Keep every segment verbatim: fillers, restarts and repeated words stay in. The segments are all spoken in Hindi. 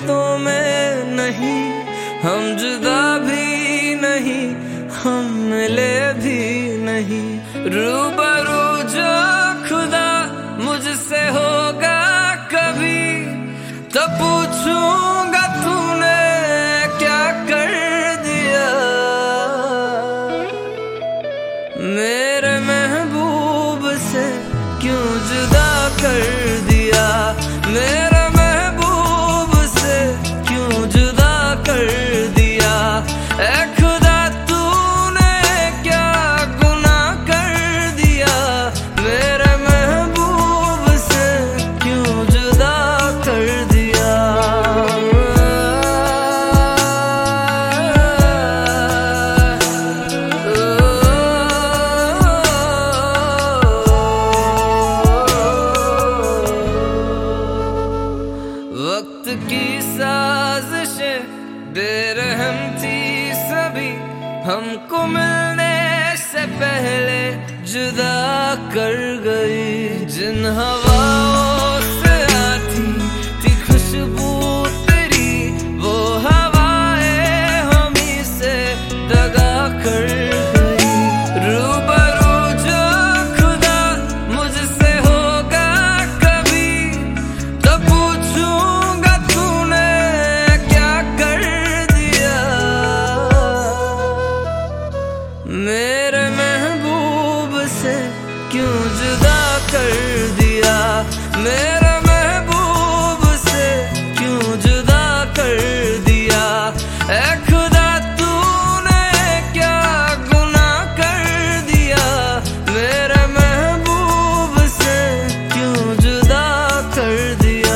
रिश्तों में नहीं, हम जुदा भी नहीं, हम मिले भी नहीं। रूबरू जो खुदा मुझसे होगा कभी, तो पूछूंगा तूने क्या कर दिया। मेरे महबूब से क्यों जुदा कर दिया, मेरे महबूब से क्यों जुदा कर दिया। ऐ खुदा तूने क्या गुनाह कर दिया, मेरे महबूब से क्यों जुदा कर दिया। वक्त की साजिशें बेरहम थी सभी, हमको मिलने से पहले जुदा कर गई। जिन हवाओं से आती थी खुशबू तेरी, वो हवाएं हमी से दगा कर गई। रूबरू जो खुदा मुझसे होगा कभी, तो पूछूंगा तूने क्या कर दिया। मेरे महबूब से क्यों जुदा कर दिया, मेरे महबूब से क्यों जुदा कर दिया। ऐ खुदा तूने क्या गुनाह कर दिया, मेरे महबूब से क्यों जुदा कर दिया।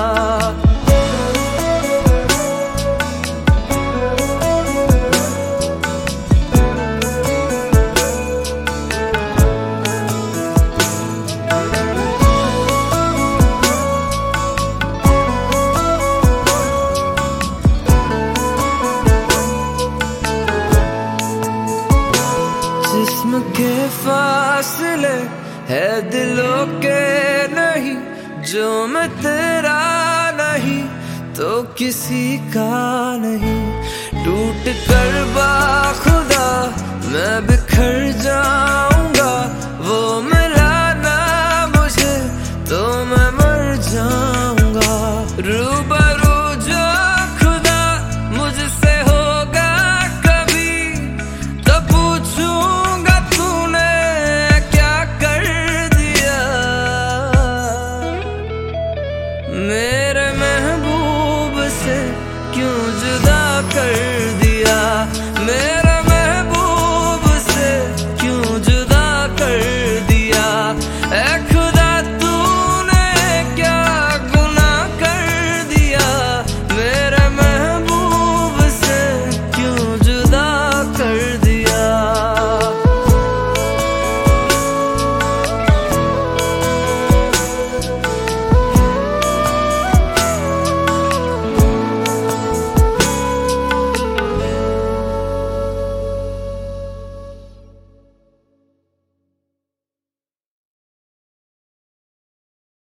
जिस्म के फासले है दिलों के नहीं, जो मैं तेरा नहीं तो किसी का नहीं। टूट कर बाखुदा